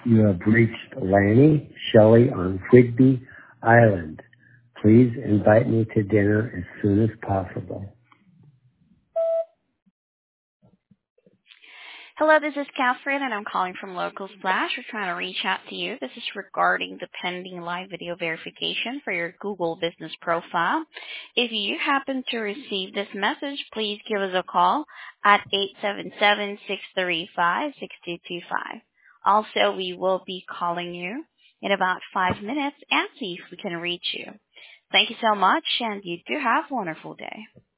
You have reached Lanny Shelley on Whidbey Island. Please invite me to dinner as soon as possible. Hello, this is Catherine, and I'm calling from Local Splash. We're trying to reach out to you. This is regarding the pending live video verification for your Google business profile. If you happen to receive this message, please give us a call at 877-635-6225. Also, we will be calling you in about 5 minutes and see if we can reach you. Thank you so much, and you do have a wonderful day.